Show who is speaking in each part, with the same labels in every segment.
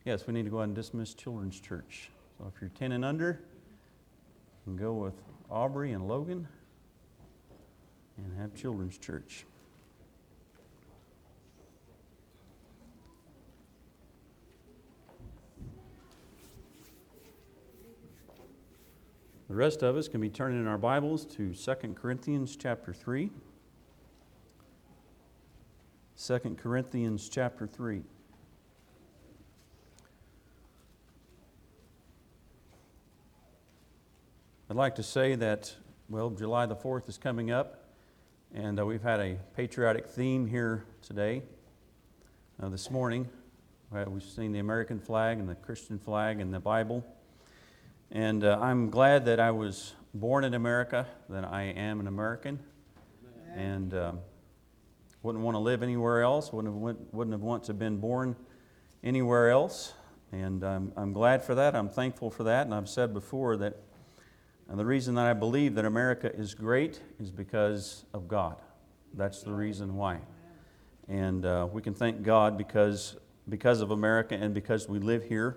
Speaker 1: Yes, we need to go ahead and dismiss Children's Church. So if you're 10 and under, you can go with Aubrey and Logan and have Children's Church. The rest of us can be turning in our Bibles to 2 Corinthians chapter 3. 2 Corinthians chapter 3. I'd like to say that, July the 4th is coming up, and we've had a patriotic theme here today. This morning, we've seen the American flag and the Christian flag and the Bible. And I'm glad that I was born in America, that I am an American, and wouldn't want to live anywhere else, wouldn't have wanted to have been born anywhere else. And I'm glad for that, I'm thankful for that, and I've said before that the reason that I believe that America is great is because of God. That's the reason why. And we can thank God because of America and because we live here.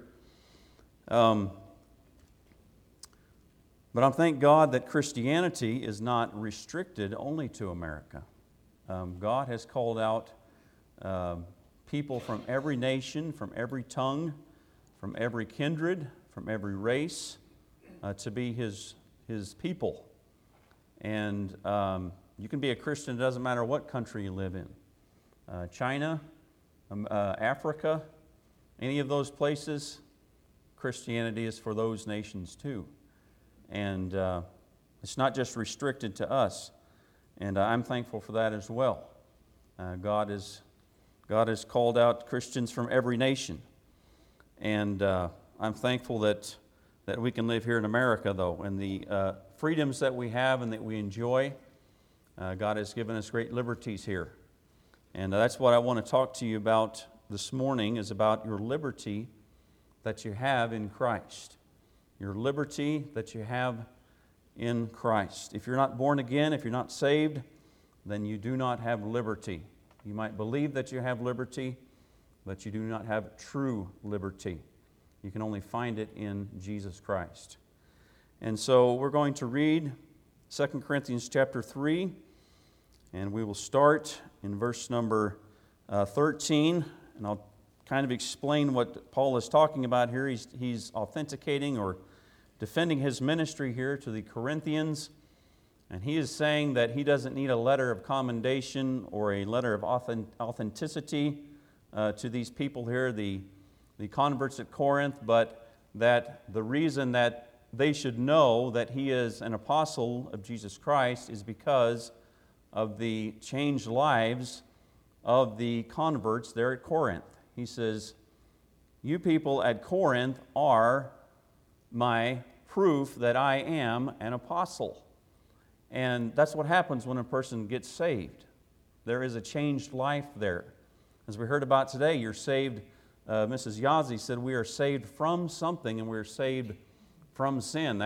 Speaker 1: But I thank God that Christianity is not restricted only to America. God has called out people from every nation, from every tongue, from every kindred, from every race to be His people. And you can be a Christian, it doesn't matter what country you live in. China, Africa, any of those places, Christianity is for those nations too. And it's not just restricted to us. And I'm thankful for that as well. God has called out Christians from every nation. And I'm thankful that we can live here in America, though. And the freedoms that we have and that we enjoy, God has given us great liberties here. And that's what I want to talk to you about this morning, is about your liberty that you have in Christ. Your liberty that you have in Christ. If you're not born again, if you're not saved, then you do not have liberty. You might believe that you have liberty, but you do not have true liberty. You can only find it in Jesus Christ. And so we're going to read 2 Corinthians chapter 3, and we will start in verse number 13, and I'll kind of explain what Paul is talking about here. He's authenticating or defending his ministry here to the Corinthians, and he is saying that he doesn't need a letter of commendation or a letter of authenticity to these people here, the converts at Corinth, but that the reason that they should know that he is an apostle of Jesus Christ is because of the changed lives of the converts there at Corinth. He says, you people at Corinth are my proof that I am an apostle. And that's what happens when a person gets saved. There is a changed life there. As we heard about today, you're saved. Mrs. Yazzie said we are saved from something, and we're saved from sin.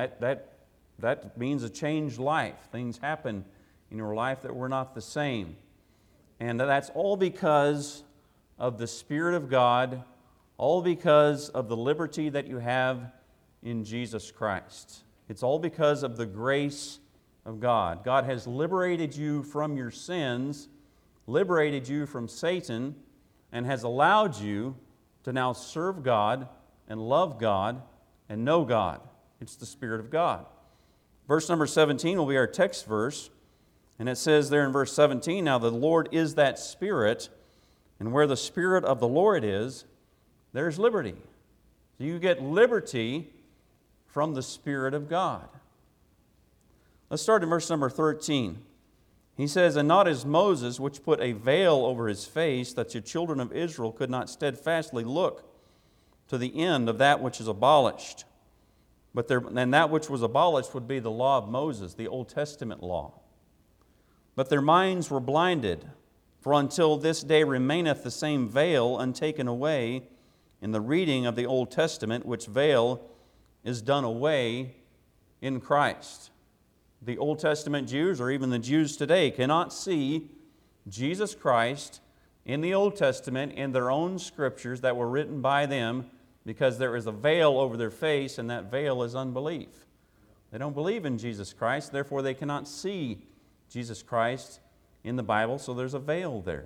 Speaker 1: That means a changed life. Things happen in your life that were not the same. And that's all because of the Spirit of God, all because of the liberty that you have in Jesus Christ. It's all because of the grace of God. God has liberated you from your sins, liberated you from Satan, and has allowed you to now serve God and love God and know God. It's the Spirit of God. Verse number 17 will be our text verse. And it says there in verse 17, now the Lord is that Spirit, and where the Spirit of the Lord is, there's liberty. So you get liberty from the Spirit of God. Let's start in verse number 13. He says, and not as Moses, which put a veil over his face, that the children of Israel could not steadfastly look to the end of that which is abolished. And that which was abolished would be the law of Moses, the Old Testament law. But their minds were blinded, for until this day remaineth the same veil untaken away in the reading of the Old Testament, which veil is done away in Christ. The Old Testament Jews, or even the Jews today, cannot see Jesus Christ in the Old Testament in their own scriptures that were written by them because there is a veil over their face, and that veil is unbelief. They don't believe in Jesus Christ, therefore they cannot see Jesus Christ in the Bible, so there's a veil there.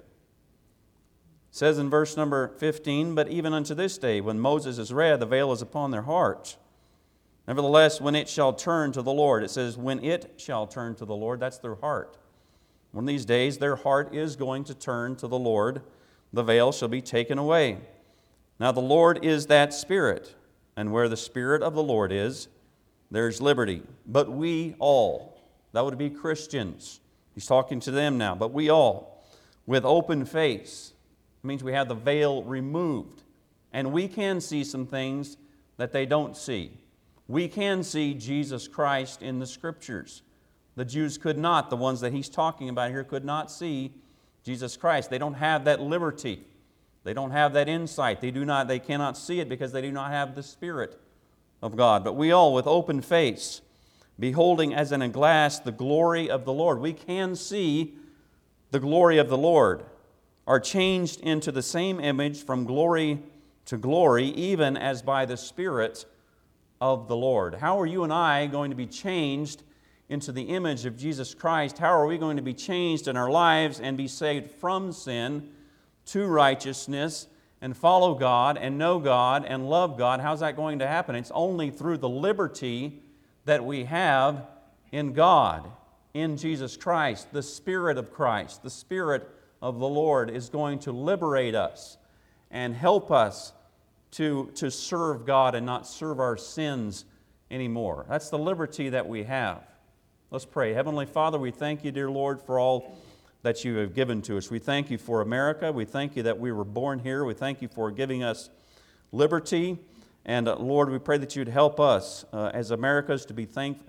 Speaker 1: It says in verse number 15, "But even unto this day, when Moses is read, the veil is upon their heart. Nevertheless, when it shall turn to the Lord," it says, when it shall turn to the Lord, that's their heart. One of these days, their heart is going to turn to the Lord. The veil shall be taken away. Now the Lord is that Spirit, and where the Spirit of the Lord is, there's liberty. But we all," that would be Christians. He's talking to them now. "But we all, with open face," it means we have the veil removed. And we can see some things that they don't see. We can see Jesus Christ in the Scriptures. The Jews could not. The ones that he's talking about here could not see Jesus Christ. They don't have that liberty. They don't have that insight. They cannot see it because they do not have the Spirit of God. But we all, with open face, beholding as in a glass the glory of the Lord. We can see the glory of the Lord, are changed into the same image from glory to glory, even as by the Spirit of the Lord. How are you and I going to be changed into the image of Jesus Christ? How are we going to be changed in our lives and be saved from sin to righteousness and follow God and know God and love God? How's that going to happen? It's only through the liberty that we have in God, in Jesus Christ. The Spirit of Christ, the Spirit of the Lord is going to liberate us and help us to serve God and not serve our sins anymore. That's the liberty that we have. Let's pray. Heavenly Father, we thank you, dear Lord, for all that you have given to us. We thank you for America. We thank you that we were born here. We thank you for giving us liberty. And Lord, we pray that you'd help us as Americans to be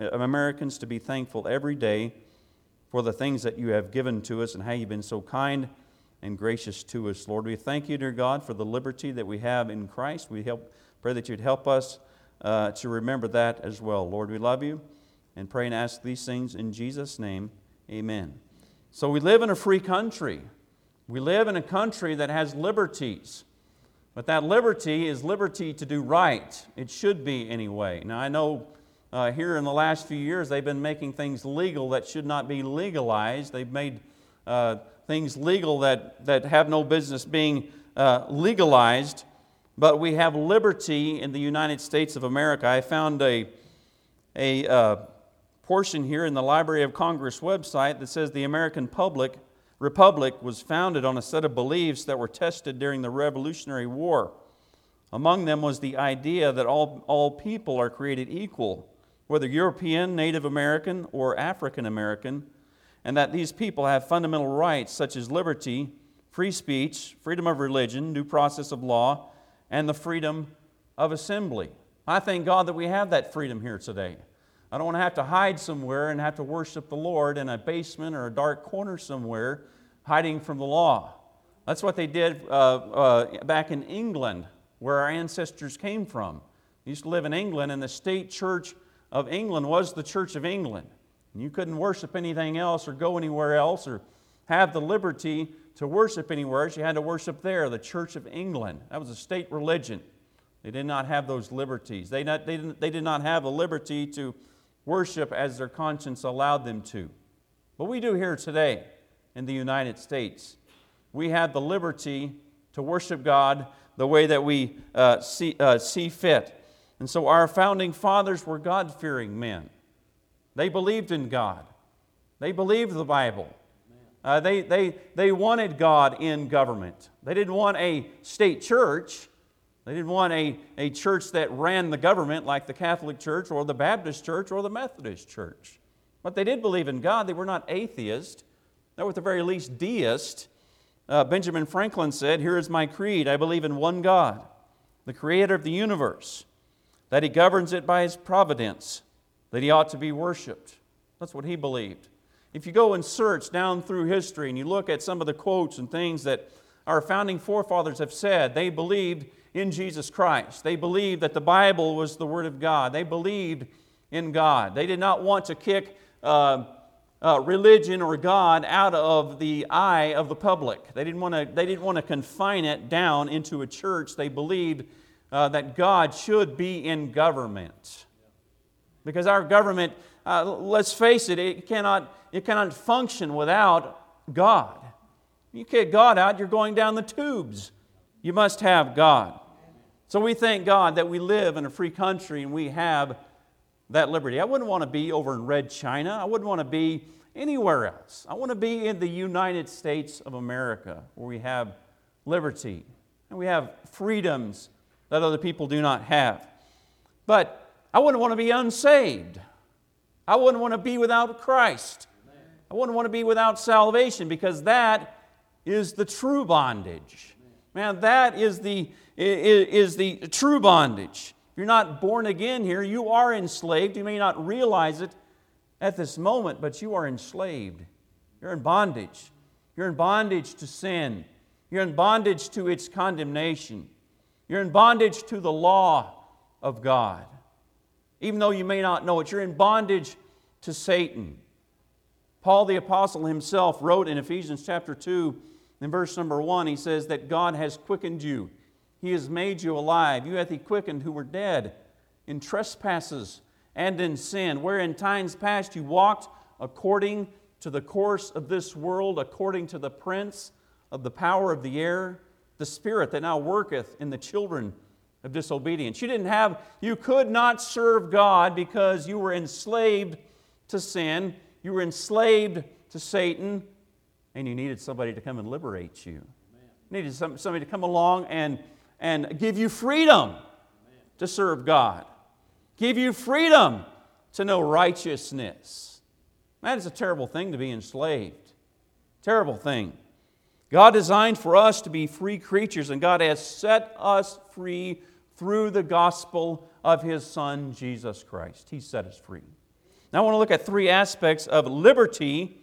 Speaker 1: thankful every day for the things that you have given to us and how you've been so kind and gracious to us. Lord, we thank you, dear God, for the liberty that we have in Christ. We pray that you'd help us to remember that as well. Lord, we love you and pray and ask these things in Jesus' name. Amen. So we live in a free country. We live in a country that has liberties. But that liberty is liberty to do right. It should be anyway. Now I know here in the last few years they've been making things legal that should not be legalized. They've made things legal that have no business being legalized. But we have liberty in the United States of America. I found a portion here in the Library of Congress website that says the American Republic was founded on a set of beliefs that were tested during the Revolutionary War. Among them was the idea that all people are created equal, whether European, Native American, or African American, and that these people have fundamental rights such as liberty, free speech, freedom of religion, due process of law, and the freedom of assembly. I thank God that we have that freedom here today. I don't want to have to hide somewhere and have to worship the Lord in a basement or a dark corner somewhere, hiding from the law. That's what they did back in England, where our ancestors came from. They used to live in England, and the state church of England was the Church of England. And you couldn't worship anything else or go anywhere else or have the liberty to worship anywhere else. You had to worship there, the Church of England. That was a state religion. They did not have those liberties. They did not have the liberty to worship as their conscience allowed them to. But we do here today in the United States. We have the liberty to worship God the way that we see fit. And so our founding fathers were God-fearing men. They believed in God. They believed the Bible. They wanted God in government. They didn't want a state church. They didn't want a church that ran the government like the Catholic Church or the Baptist Church or the Methodist Church. But they did believe in God. They were not atheists. They were at the very least deists. Benjamin Franklin said, "Here is my creed. I believe in one God, the creator of the universe, that He governs it by His providence, that He ought to be worshiped." That's what he believed. If you go and search down through history and you look at some of the quotes and things that our founding forefathers have said, they believed in Jesus Christ. They believed that the Bible was the Word of God. They believed in God. They did not want to kick religion or God out of the eye of the public. They didn't want to confine it down into a church. They believed that God should be in government. Because our government, let's face it, it cannot function without God. You kick God out, you're going down the tubes. You must have God. So we thank God that we live in a free country and we have that liberty. I wouldn't want to be over in Red China. I wouldn't want to be anywhere else. I want to be in the United States of America where we have liberty and we have freedoms that other people do not have. But I wouldn't want to be unsaved. I wouldn't want to be without Christ. I wouldn't want to be without salvation, because that is the true bondage. Man, that is the true bondage. If you're not born again here, you are enslaved. You may not realize it at this moment, but you are enslaved. You're in bondage. You're in bondage to sin. You're in bondage to its condemnation. You're in bondage to the law of God. Even though you may not know it, you're in bondage to Satan. Paul the Apostle himself wrote in Ephesians chapter 2, in verse number 1, he says that God has quickened you. He has made you alive. You hath He quickened who were dead in trespasses and in sin, where in times past you walked according to the course of this world, according to the prince of the power of the air, the spirit that now worketh in the children of disobedience. You could not serve God because you were enslaved to sin, you were enslaved to Satan, and you needed somebody to come and liberate you. You needed somebody to come along and give you freedom to serve God. Give you freedom to know righteousness. That is a terrible thing, to be enslaved. Terrible thing. God designed for us to be free creatures, and God has set us free through the gospel of His Son, Jesus Christ. He set us free. Now I want to look at three aspects of liberty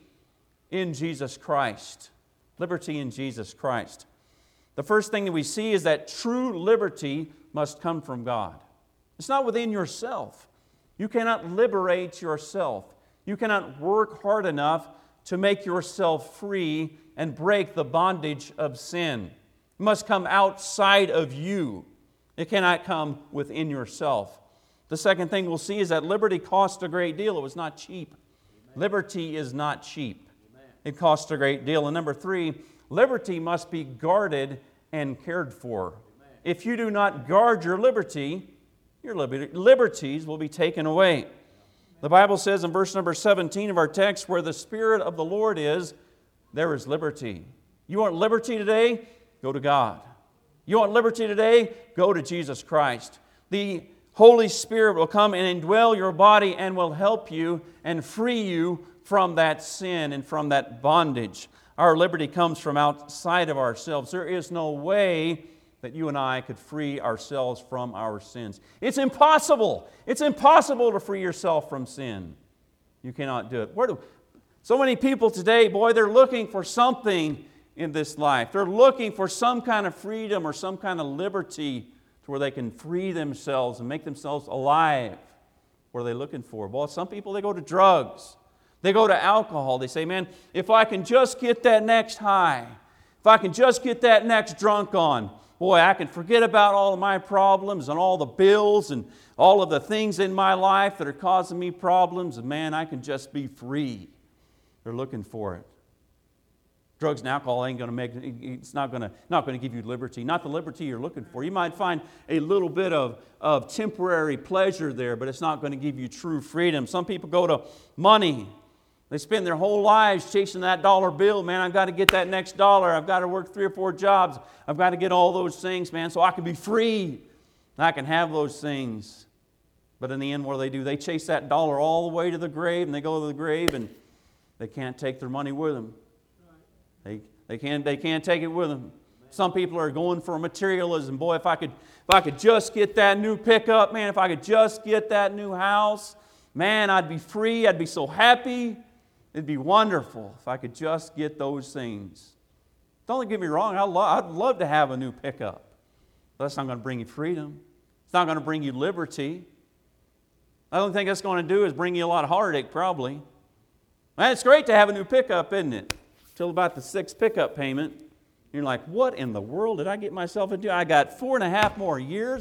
Speaker 1: in Jesus Christ. Liberty in Jesus Christ. The first thing that we see is that true liberty must come from God. It's not within yourself. You cannot liberate yourself. You cannot work hard enough to make yourself free and break the bondage of sin. It must come outside of you. It cannot come within yourself. The second thing we'll see is that liberty cost a great deal. It was not cheap. Amen. Liberty is not cheap. Amen. It cost a great deal. And number three, liberty must be guarded and cared for. Amen. If you do not guard your liberties will be taken away. Amen. The Bible says in verse number 17 of our text, where the Spirit of the Lord is, there is liberty. You want liberty today? Go to God. You want liberty today? Go to Jesus Christ. The Holy Spirit will come and indwell your body and will help you and free you from that sin and from that bondage. Our liberty comes from outside of ourselves. There is no way that you and I could free ourselves from our sins. It's impossible. It's impossible to free yourself from sin. You cannot do it. So many people today, they're looking for something in this life. They're looking for some kind of freedom or some kind of liberty to where they can free themselves and make themselves alive. What are they looking for? Well, some people, they go to drugs. They go to alcohol. They say, man, if I can just get that next high, if I can just get that next drunk on, boy, I can forget about all of my problems and all the bills and all of the things in my life that are causing me problems, and man, I can just be free. They're looking for it. Drugs and alcohol ain't going to make it's not going to give you liberty, not the liberty you're looking for. You might find a little bit of temporary pleasure there, but it's not going to give you true freedom. Some people go to money. They spend their whole lives chasing that dollar bill. Man, I've got to get that next dollar. I've got to work 3 or 4 jobs. I've got to get all those things, man, so I can be free. And I can have those things. But in the end, what do? They chase that dollar all the way to the grave, and they go to the grave, and they can't take their money with them. They can't take it with them. Some people are going for materialism. Boy, if I could just get that new pickup, man, if I could just get that new house, man, I'd be free. I'd be so happy. It'd be wonderful if I could just get those things. Don't get me wrong, I'd love to have a new pickup. But that's not going to bring you freedom. It's not going to bring you liberty. I don't think that's going to do is bring you a lot of heartache, probably. Man, it's great to have a new pickup, isn't it? Till about the 6th pickup payment. You're like, what in the world did I get myself into? I got 4.5 more years.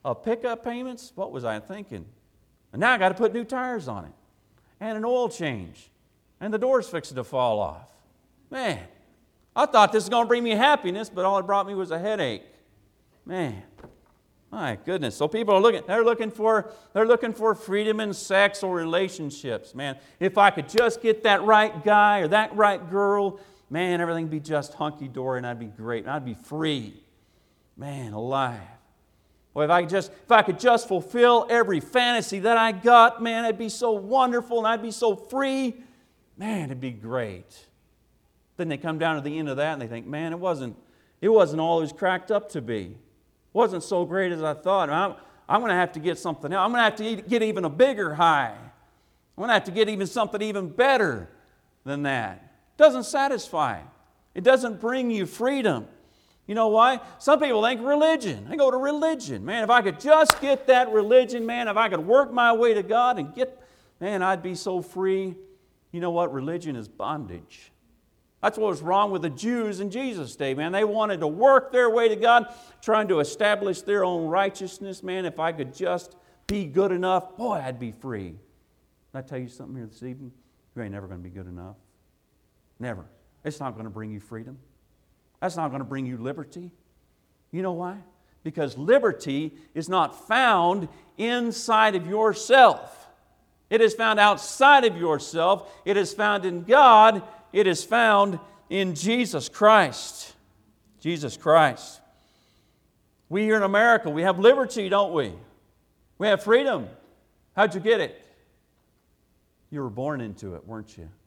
Speaker 1: of pickup payments? What was I thinking? And now I got to put new tires on it. And an oil change. And the door's fixing to fall off. Man, I thought this was going to bring me happiness, but all it brought me was a headache. Man, my goodness. So people are they're looking for freedom in sex or relationships. Man, if I could just get that right guy or that right girl, man, everything would be just hunky-dory and I'd be great. And I'd be free. Man, alive. Well, if I could just fulfill every fantasy that I got, man, it'd be so wonderful and I'd be so free. Man, it'd be great. Then they come down to the end of that and they think, man, it wasn't all it was cracked up to be. It wasn't so great as I thought. I'm going to have to get something else. I'm going to have to get even a bigger high. I'm going to have to get even something even better than that. It doesn't satisfy. It doesn't bring you freedom. You know why? Some people think religion. They go to religion. Man, if I could just get that religion, man, if I could work my way to God and man, I'd be so free. You know what? Religion is bondage. That's what was wrong with the Jews in Jesus' day, man. They wanted to work their way to God, trying to establish their own righteousness. Man, if I could just be good enough, boy, I'd be free. Can I tell you something here this evening? You ain't never going to be good enough. Never. It's not going to bring you freedom. That's not going to bring you liberty. You know why? Because liberty is not found inside of yourself. It is found outside of yourself. It is found in God. It is found in Jesus Christ. Jesus Christ. We here in America, we have liberty, don't we? We have freedom. How'd you get it? You were born into it, weren't you?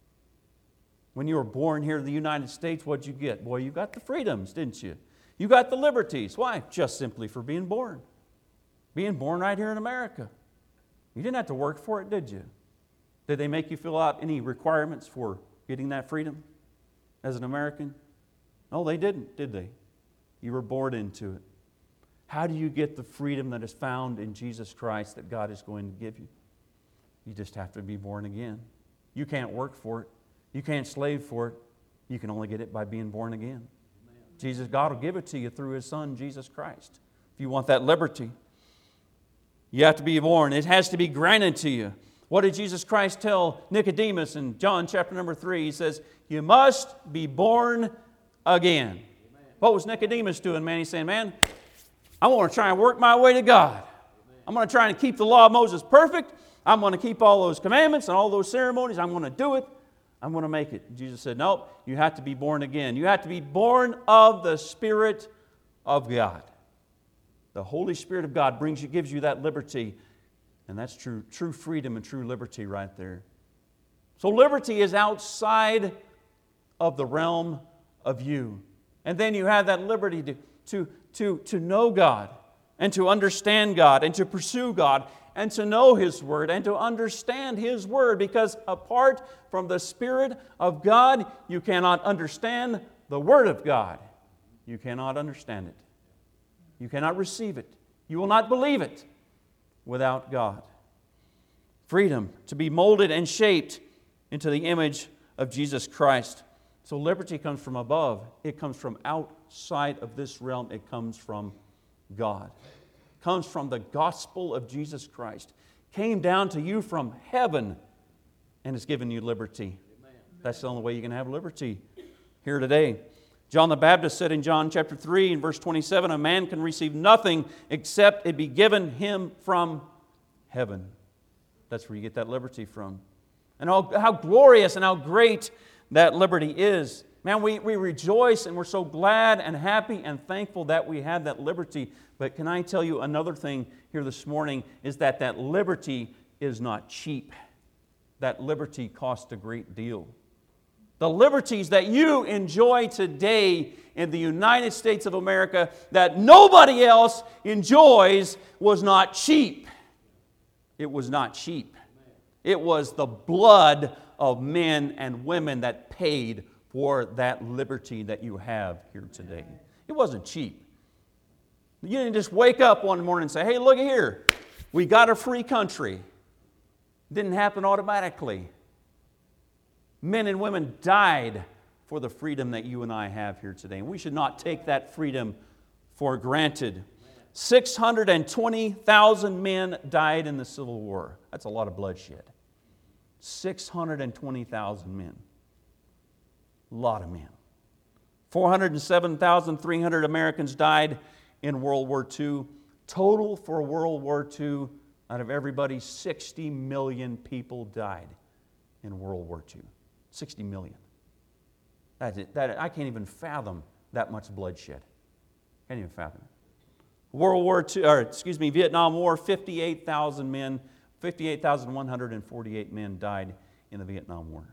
Speaker 1: When you were born here in the United States, what'd you get? Boy, you got the freedoms, didn't you? You got the liberties. Why? Just simply for being born. Being born right here in America. You didn't have to work for it, did you? Did they make you fill out any requirements for getting that freedom as an American? No, they didn't, did they? You were born into it. How do you get the freedom that is found in Jesus Christ that God is going to give you? You just have to be born again. You can't work for it. You can't slave for it. You can only get it by being born again. Amen. God will give it to you through His Son, Jesus Christ. If you want that liberty, you have to be born. It has to be granted to you. What did Jesus Christ tell Nicodemus in John chapter number 3? He says, you must be born again. Amen. What was Nicodemus doing, man? He's saying, man, I want to try and work my way to God. Amen. I'm going to try and keep the law of Moses perfect. I'm going to keep all those commandments and all those ceremonies. I'm going to do it. I'm going to make it. Jesus said, nope, you have to be born again. You have to be born of the Spirit of God. The Holy Spirit of God gives you that liberty. And that's true freedom and true liberty right there. So liberty is outside of the realm of you. And then you have that liberty to know God and to understand God and to pursue God and to know His Word and to understand His Word, because apart from the Spirit of God, you cannot understand the Word of God. You cannot understand it. You cannot receive it. You will not believe it without God. Freedom to be molded and shaped into the image of Jesus Christ. So liberty comes from above. It comes from outside of this realm. It comes from God. It comes from the gospel of Jesus Christ. Came down to you from heaven and has given you liberty. Amen. That's the only way you can have liberty here today. John the Baptist said in John chapter 3 and verse 27, a man can receive nothing except it be given him from heaven. That's where you get that liberty from. And how glorious and how great that liberty is. Man, we rejoice and we're so glad and happy and thankful that we have that liberty. But can I tell you another thing here this morning is that liberty is not cheap. That liberty costs a great deal. The liberties that you enjoy today in the United States of America that nobody else enjoys was not cheap. It was not cheap. It was the blood of men and women that paid for that liberty that you have here today. It wasn't cheap. You didn't just wake up one morning and say, hey, look here, we got a free country. It didn't happen automatically. Men and women died for the freedom that you and I have here today. And we should not take that freedom for granted. 620,000 men died in the Civil War. That's a lot of bloodshed. 620,000 men. A lot of men. 407,300 Americans died in World War II. Total for World War II, out of everybody, 60 million people died in World War II. 60 million. That's it. I can't even fathom that much bloodshed. Can't even fathom it. Vietnam War, 58,000 men, 58,148 men died in the Vietnam War.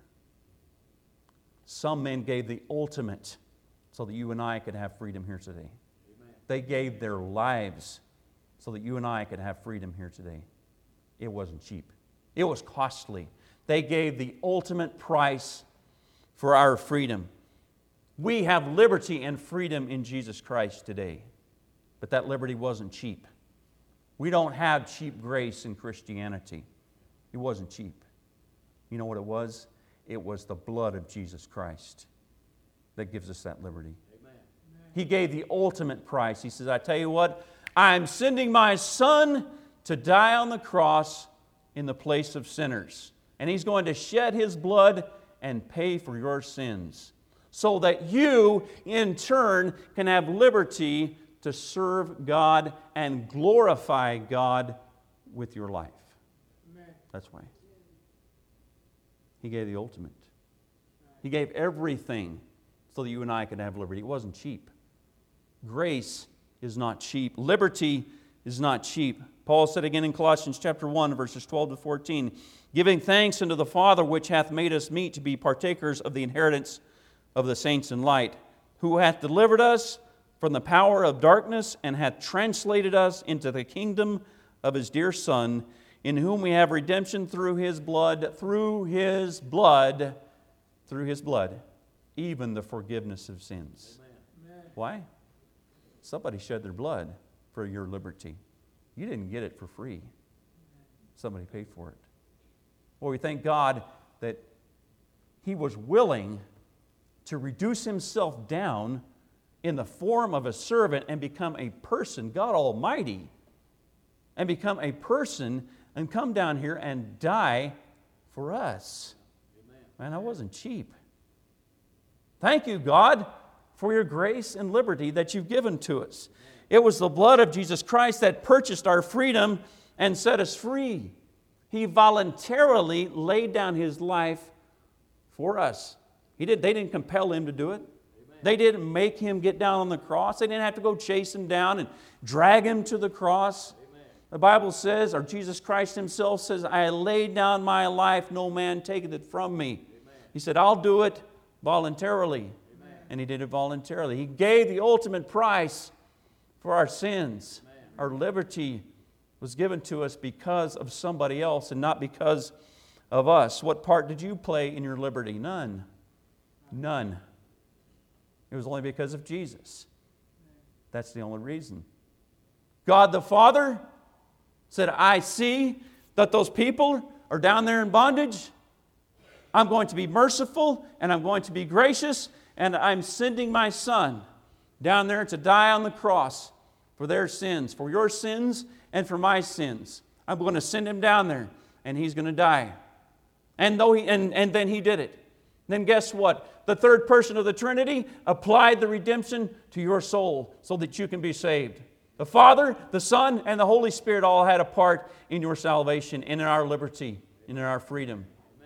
Speaker 1: Some men gave the ultimate so that you and I could have freedom here today. Amen. They gave their lives so that you and I could have freedom here today. It wasn't cheap. It was costly. They gave the ultimate price for our freedom. We have liberty and freedom in Jesus Christ today. But that liberty wasn't cheap. We don't have cheap grace in Christianity. It wasn't cheap. You know what it was? It was the blood of Jesus Christ that gives us that liberty. Amen. He gave the ultimate price. He says, I tell you what, I'm sending my Son to die on the cross in the place of sinners. And He's going to shed His blood and pay for your sins, so that you, in turn, can have liberty to serve God and glorify God with your life. Amen. That's why. He gave the ultimate. He gave everything so that you and I could have liberty. It wasn't cheap. Grace is not cheap. Liberty is not cheap. Paul said again in Colossians chapter 1, verses 12 to 14, giving thanks unto the Father which hath made us meet to be partakers of the inheritance of the saints in light, who hath delivered us from the power of darkness and hath translated us into the kingdom of His dear Son, in whom we have redemption through His blood, even the forgiveness of sins. Amen. Why? Somebody shed their blood for your liberty. You didn't get it for free. Somebody paid for it. Well, we thank God that He was willing to reduce Himself down in the form of a servant and become a person, God Almighty, and become a person and come down here and die for us. Amen. Man, that wasn't cheap. Thank you, God, for your grace and liberty that you've given to us. Amen. It was the blood of Jesus Christ that purchased our freedom and set us free. He voluntarily laid down His life for us. They didn't compel Him to do it. They didn't make Him get down on the cross. They didn't have to go chase Him down and drag Him to the cross. Amen. The Bible says, or Jesus Christ Himself says, I laid down my life, no man taketh it from me. Amen. He said, I'll do it voluntarily. Amen. And He did it voluntarily. He gave the ultimate price for our sins. Amen. Our liberty was given to us because of somebody else and not because of us. What part did you play in your liberty? None. None. It was only because of Jesus. That's the only reason. God the Father said, I see that those people are down there in bondage. I'm going to be merciful and I'm going to be gracious, and I'm sending my Son down there to die on the cross for their sins, for your sins and for my sins. I'm going to send Him down there and He's going to die. And then He did it. Then guess what? The third person of the Trinity applied the redemption to your soul so that you can be saved. The Father, the Son, and the Holy Spirit all had a part in your salvation and in our liberty and in our freedom.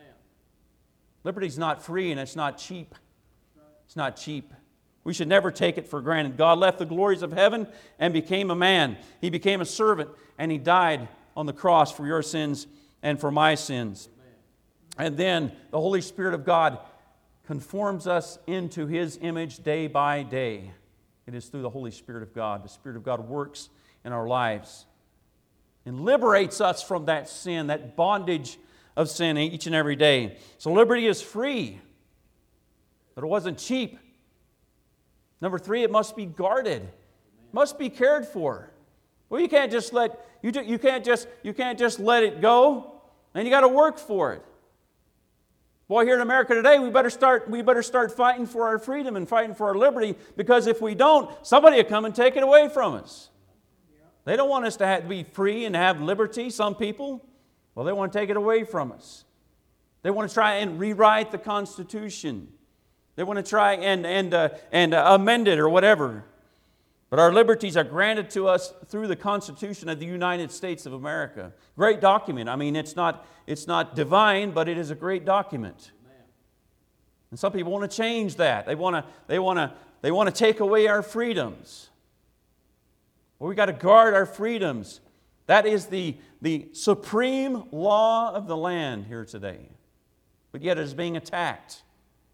Speaker 1: Liberty is not free and it's not cheap. It's not cheap. We should never take it for granted. God left the glories of heaven and became a man. He became a servant and He died on the cross for your sins and for my sins. And then the Holy Spirit of God conforms us into His image day by day. It is through the Holy Spirit of God. The Spirit of God works in our lives and liberates us from that sin, that bondage of sin each and every day. So liberty is free, but it wasn't cheap. Number 3, it must be guarded. It must be cared for. Well, you can't just let it go, and you got to work for it. Boy, here in America today, we better start fighting for our freedom and fighting for our liberty, because if we don't, somebody will come and take it away from us. They don't want us to be free and have liberty, some people. Well, they want to take it away from us. They want to try and rewrite the Constitution. They want to try and amend it or whatever. But our liberties are granted to us through the Constitution of the United States of America. Great document. I mean, it's not divine, but it is a great document. And some people want to change that. They want to take away our freedoms. Well, we've got to guard our freedoms. That is the supreme law of the land here today. But yet it is being attacked.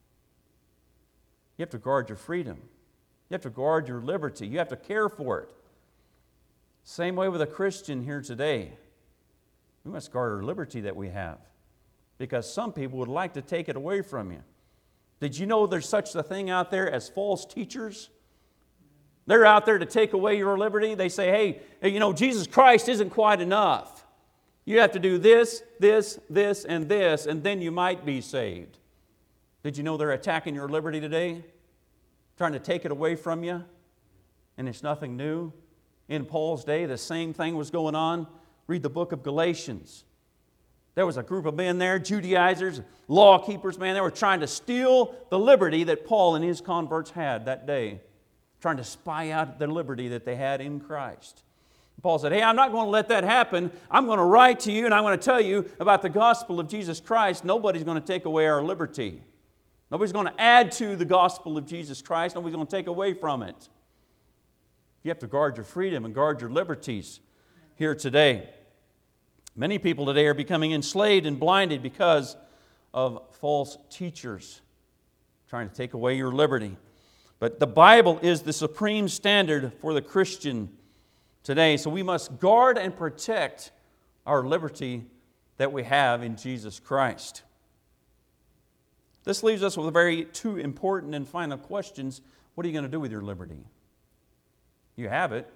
Speaker 1: You have to guard your freedom. You have to guard your liberty. You have to care for it. Same way with a Christian here today. We must guard our liberty that we have, because some people would like to take it away from you. Did you know there's such a thing out there as false teachers? They're out there to take away your liberty. They say, hey, you know, Jesus Christ isn't quite enough. You have to do this, this, this, and this, and then you might be saved. Did you know they're attacking your liberty today? Trying to take it away from you? And it's nothing new. In Paul's day, the same thing was going on. Read the book of Galatians. There was a group of men there, Judaizers, law keepers, man. They were trying to steal the liberty that Paul and his converts had that day. Trying to spy out the liberty that they had in Christ. Paul said, hey, I'm not going to let that happen. I'm going to write to you and I'm going to tell you about the gospel of Jesus Christ. Nobody's going to take away our liberty. Nobody's going to add to the gospel of Jesus Christ. Nobody's going to take away from it. You have to guard your freedom and guard your liberties here today. Many people today are becoming enslaved and blinded because of false teachers trying to take away your liberty. But the Bible is the supreme standard for the Christian today. So we must guard and protect our liberty that we have in Jesus Christ. This leaves us with two important and final questions. What are you going to do with your liberty? You have it.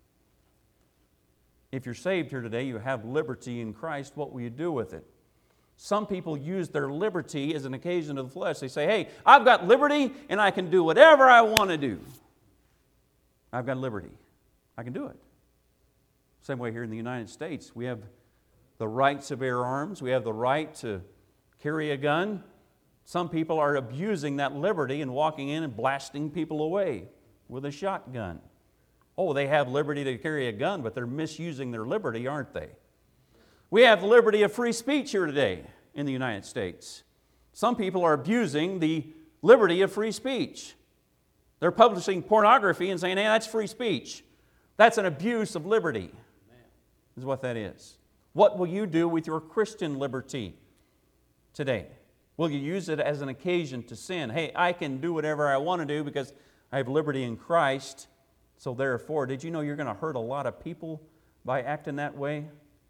Speaker 1: If you're saved here today, you have liberty in Christ. What will you do with it? Some people use their liberty as an occasion of the flesh. They say, hey, I've got liberty and I can do whatever I want to do. I've got liberty. I can do it. Same way here in the United States. We have the right to bear arms. We have the right to carry a gun. Some people are abusing that liberty and walking in and blasting people away with a shotgun. Oh, they have liberty to carry a gun, but they're misusing their liberty, aren't they? We have the liberty of free speech here today in the United States. Some people are abusing the liberty of free speech. They're publishing pornography and saying, hey, that's free speech. That's an abuse of liberty, is what that is. What will you do with your Christian liberty today? Will you use it as an occasion to sin? Hey, I can do whatever I want to do because I have liberty in Christ. So therefore, did you know you're going to hurt a lot of people by acting that way?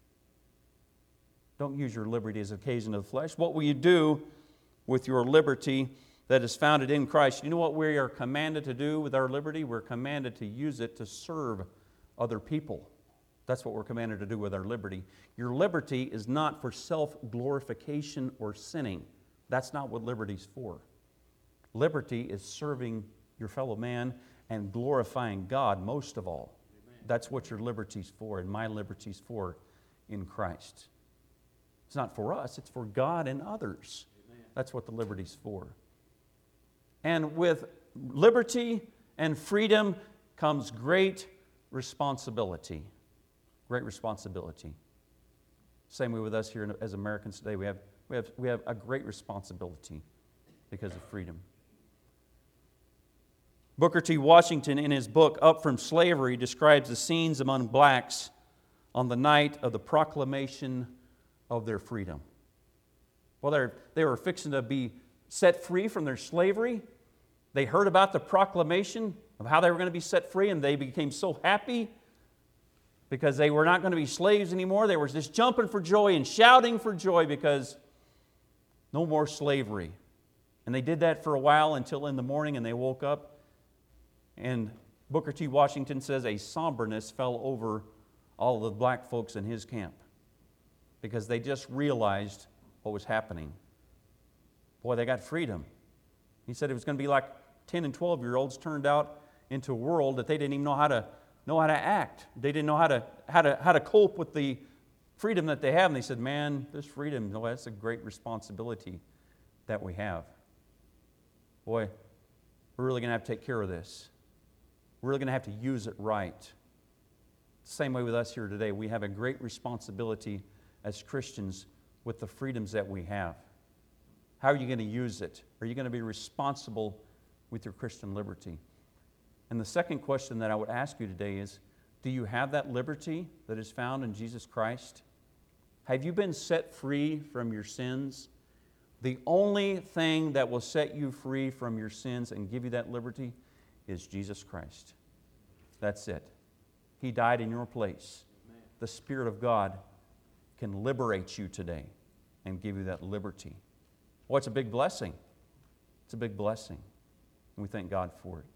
Speaker 1: Don't use your liberty as an occasion of the flesh. What will you do with your liberty that is founded in Christ? You know what we are commanded to do with our liberty? We're commanded to use it to serve other people. That's what we're commanded to do with our liberty. Your liberty is not for self-glorification or sinning. That's not what liberty's for. Liberty is serving your fellow man and glorifying God most of all. Amen. That's what your liberty's for, and my liberty's for in Christ. It's not for us, it's for God and others. Amen. That's what the liberty's for. And with liberty and freedom comes great responsibility. Great responsibility. Same way with us here as Americans today. We have a great responsibility because of freedom. Booker T. Washington, in his book Up From Slavery, describes the scenes among blacks on the night of the proclamation of their freedom. Well, they were fixing to be set free from their slavery. They heard about the proclamation of how they were going to be set free, and they became so happy because they were not going to be slaves anymore. They were just jumping for joy and shouting for joy because no more slavery. And they did that for a while until in the morning, and they woke up. And Booker T. Washington says a somberness fell over all of the black folks in his camp because they just realized what was happening. Boy, they got freedom. He said it was going to be like 10 and 12-year-olds turned out into a world that they didn't even know how to know how to act. They didn't know how to cope with the freedom that they have. And they said, man, this freedom, no, that's a great responsibility that we have. Boy, we're really going to have to take care of this. We're really going to have to use it right. Same way with us here today. We have a great responsibility as Christians with the freedoms that we have. How are you going to use it? Are you going to be responsible with your Christian liberty? And the second question that I would ask you today is, do you have that liberty that is found in Jesus Christ? Have you been set free from your sins? The only thing that will set you free from your sins and give you that liberty is Jesus Christ. That's it. He died in your place. Amen. The Spirit of God can liberate you today and give you that liberty. Well, it's a big blessing. It's a big blessing. And we thank God for it.